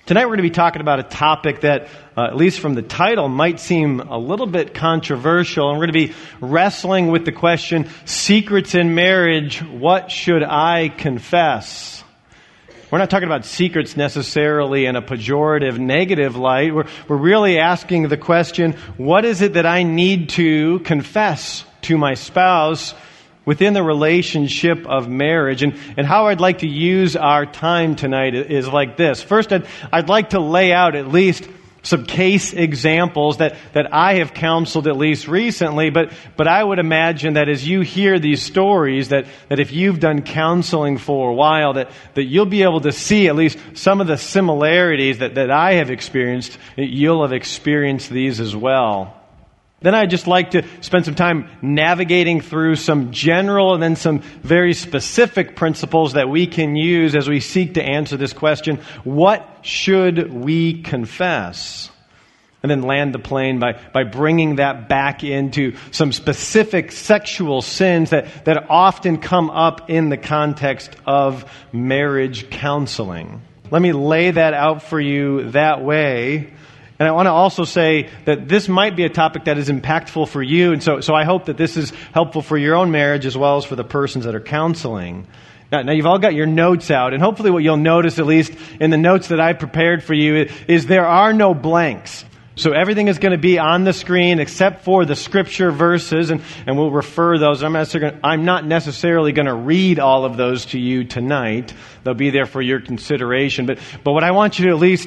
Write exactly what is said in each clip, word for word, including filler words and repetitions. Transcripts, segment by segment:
Tonight we're going to be talking about a topic that, uh, at least from the title, might seem a little bit controversial. And we're going to be wrestling with the question, secrets in marriage, what should I confess? We're not talking about secrets necessarily in a pejorative, negative light. We're, we're really asking the question, what is it that I need to confess to my spouse within the relationship of marriage? And, and how I'd like to use our time tonight is like this. First, I'd, I'd like to lay out at least some case examples that, that I have counseled at least recently, but, but I would imagine that as you hear these stories, that, that if you've done counseling for a while, that, that you'll be able to see at least some of the similarities that, that I have experienced. You'll have experienced these as well. Then I'd just like to spend some time navigating through some general and then some very specific principles that we can use as we seek to answer this question, what should we confess? And then land the plane by, by bringing that back into some specific sexual sins that, that often come up in the context of marriage counseling. Let me lay that out for you that way. And I want to also say that this might be a topic that is impactful for you. And so, so I hope that this is helpful for your own marriage as well as for the persons that are counseling. Now, now you've all got your notes out. And hopefully what you'll notice, at least in the notes that I prepared for you, is there are no blanks. So everything is going to be on the screen except for the scripture verses. And, and we'll refer those. I'm not, I'm not necessarily going to read all of those to you tonight. They'll be there for your consideration. But, but what I want you to at least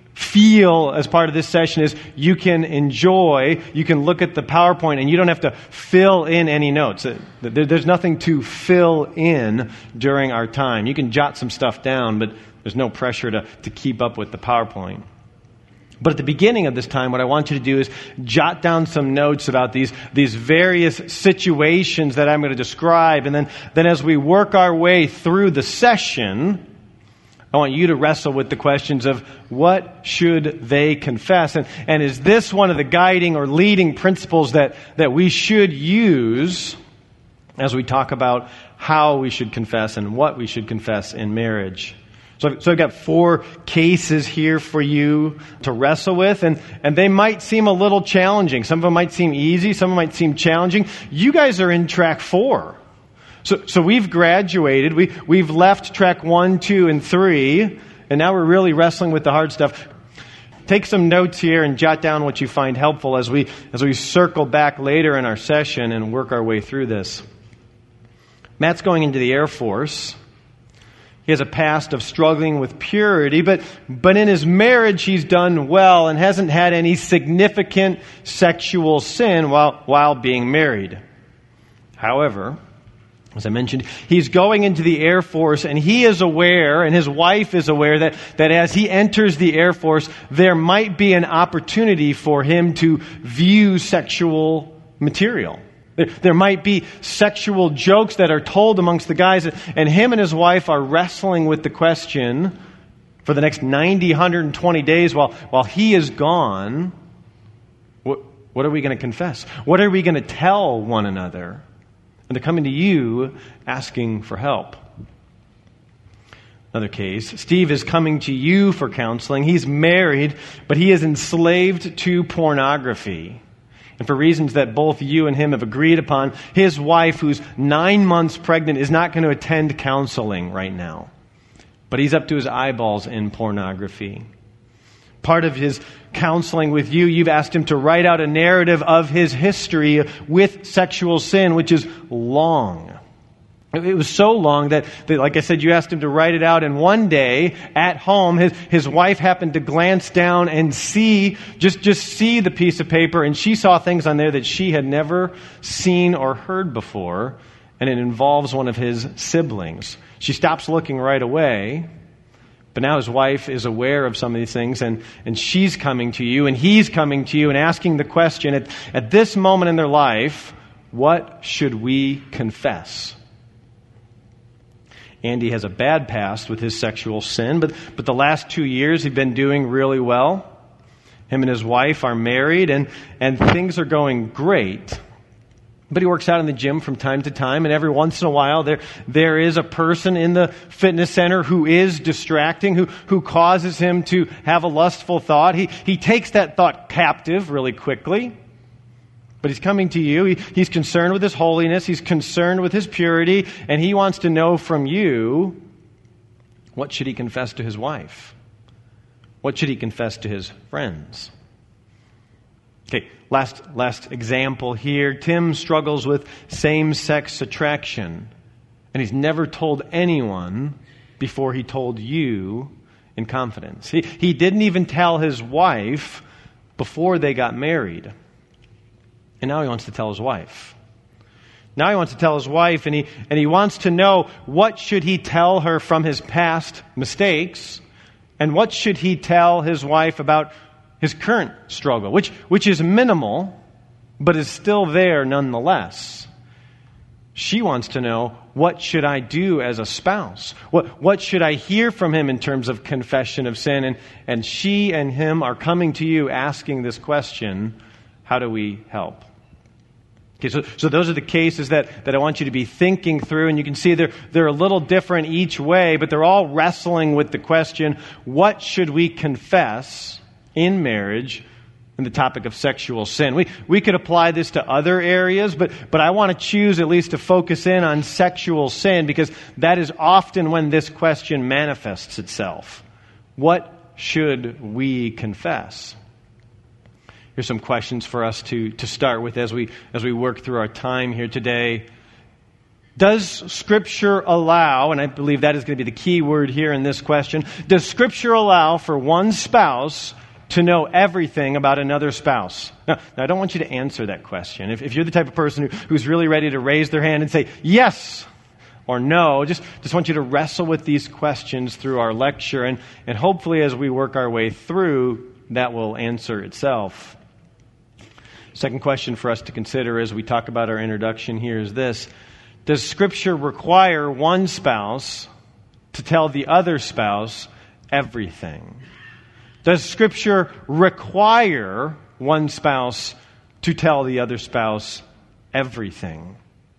feel as part of this session is you can enjoy, you can look at the PowerPoint and you don't have to fill in any notes. There's nothing to fill in during our time. You can jot some stuff down, but there's no pressure to, to keep up with the PowerPoint. But at the beginning of this time, what I want you to do is jot down some notes about these, these various situations that I'm going to describe. And then, then as we work our way through the session, I want you to wrestle with the questions of what should they confess? And, and is this one of the guiding or leading principles that, that we should use as we talk about how we should confess and what we should confess in marriage? So, so I've got four cases here for you to wrestle with, and, and they might seem a little challenging. Some of them might seem easy, some of them might seem challenging. You guys are in track four. So, so we've graduated, we, we've left track one, two, and three, and now we're really wrestling with the hard stuff. Take some notes here and jot down what you find helpful as we, as we circle back later in our session and work our way through this. Matt's going into the Air Force. He has a past of struggling with purity, but, but in his marriage he's done well and hasn't had any significant sexual sin while, while being married. However, as I mentioned, he's going into the Air Force, and he is aware, and his wife is aware, that, that as he enters the Air Force, there might be an opportunity for him to view sexual material. There, there might be sexual jokes that are told amongst the guys, and him and his wife are wrestling with the question for the next ninety, one hundred twenty days while, while he is gone, what, what are we going to confess? What are we going to tell one another? And they're coming to you asking for help. Another case, Steve is coming to you for counseling. He's married, but he is enslaved to pornography. And for reasons that both you and him have agreed upon, his wife, who's nine months pregnant, is not going to attend counseling right now. But he's up to his eyeballs in pornography. Part of his counseling with you, you've asked him to write out a narrative of his history with sexual sin, which is long. It was so long that, that, like I said, you asked him to write it out, and one day at home, his, his wife happened to glance down and see, just, just see the piece of paper, and she saw things on there that she had never seen or heard before, and it involves one of his siblings. She stops looking right away. But now his wife is aware of some of these things, and, and she's coming to you, and he's coming to you and asking the question, at, at this moment in their life, what should we confess? Andy has a bad past with his sexual sin, but, but the last two years he's been doing really well. Him and his wife are married, and, and things are going great. But he works out in the gym from time to time, and every once in a while there there is a person in the fitness center who is distracting, who who causes him to have a lustful thought. He he takes that thought captive really quickly. But he's coming to you. He, he's concerned with his holiness. He's concerned with his purity, and he wants to know from you, what should he confess to his wife? What should he confess to his friends? Okay, last last example here. Tim struggles with same-sex attraction, and he's never told anyone before he told you in confidence. He, he didn't even tell his wife before they got married. And now he wants to tell his wife. Now he wants to tell his wife, and he and he wants to know, what should he tell her from his past mistakes, and what should he tell his wife about his current struggle, which which is minimal, but is still there nonetheless. She wants to know, what should I do as a spouse? What what should I hear from him in terms of confession of sin? And, and she and him are coming to you asking this question, how do we help? Okay, so, so those are the cases that, that I want you to be thinking through, and you can see they're, they're a little different each way, but they're all wrestling with the question, what should we confess in marriage in the topic of sexual sin? We we could apply this to other areas, but, but I want to choose at least to focus in on sexual sin, because that is often when this question manifests itself. What should we confess? Here's some questions for us to, to start with as we as we work through our time here today. Does Scripture allow, and I believe that is going to be the key word here in this question, does Scripture allow for one spouse to know everything about another spouse? Now, now I don't want you to answer that question. If, if you're the type of person who, who's really ready to raise their hand and say yes or no, just, just want you to wrestle with these questions through our lecture, and, and hopefully as we work our way through, that will answer itself. Second question for us to consider as we talk about our introduction here is this. Does Scripture require one spouse to tell the other spouse everything? Does Scripture require one spouse to tell the other spouse everything?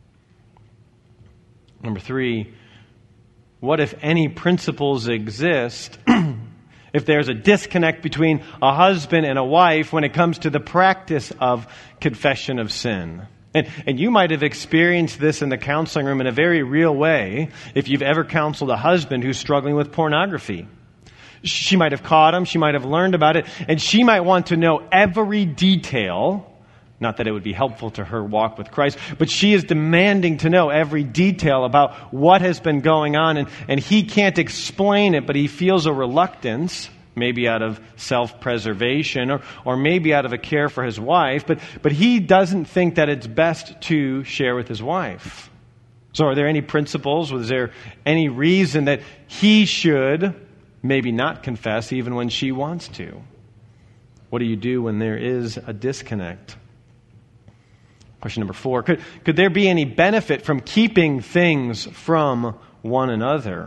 Number three, what if any principles exist if there's a disconnect between a husband and a wife when it comes to the practice of confession of sin? And, and you might have experienced this in the counseling room in a very real way if you've ever counseled a husband who's struggling with pornography. She might have caught him, she might have learned about it, and she might want to know every detail. Not that it would be helpful to her walk with Christ, but she is demanding to know every detail about what has been going on, and, and he can't explain it, but he feels a reluctance, maybe out of self-preservation, or, or maybe out of a care for his wife, but, but he doesn't think that it's best to share with his wife. So are there any principles? Was there any reason that he should maybe not confess even when she wants to? What do you do when there is a disconnect? Question number four, could, could there be any benefit from keeping things from one another?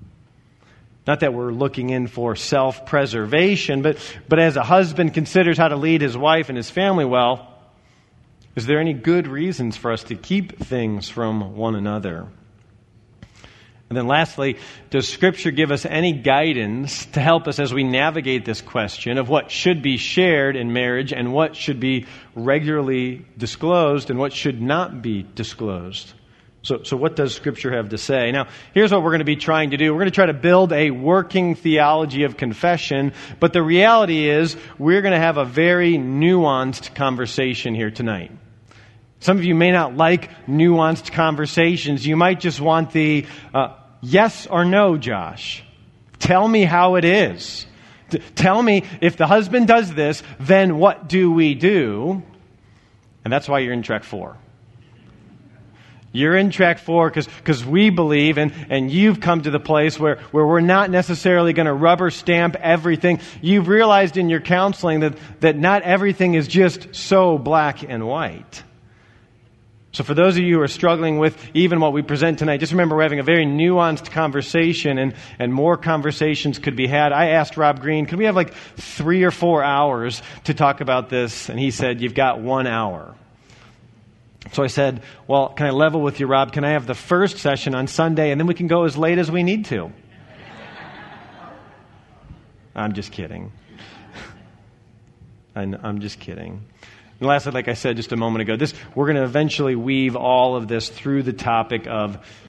Not that we're looking in for self-preservation, but, but as a husband considers how to lead his wife and his family well, is there any good reasons for us to keep things from one another? And then lastly, does Scripture give us any guidance to help us as we navigate this question of what should be shared in marriage and what should be regularly disclosed and what should not be disclosed? So, so what does Scripture have to say? Now, here's what we're going to be trying to do. We're going to try to build a working theology of confession, but the reality is we're going to have a very nuanced conversation here tonight. Some of you may not like nuanced conversations. You might just want the uh, yes or no, Josh. Tell me how it is. T- tell me if the husband does this, then what do we do? And that's why you're in track four. You're in track four because because we believe, and, and you've come to the place where, where we're not necessarily going to rubber stamp everything. You've realized in your counseling that, that not everything is just so black and white. So for those of you who are struggling with even what we present tonight, just remember we're having a very nuanced conversation, and, and more conversations could be had. I asked Rob Green, could we have like three or four hours to talk about this? And he said, you've got one hour. So I said, well, can I level with you, Rob? Can I have the first session on Sunday, and then we can go as late as we need to? I'm just kidding. I'm just kidding. And lastly, like I said just a moment ago, this we're going to eventually weave all of this through the topic of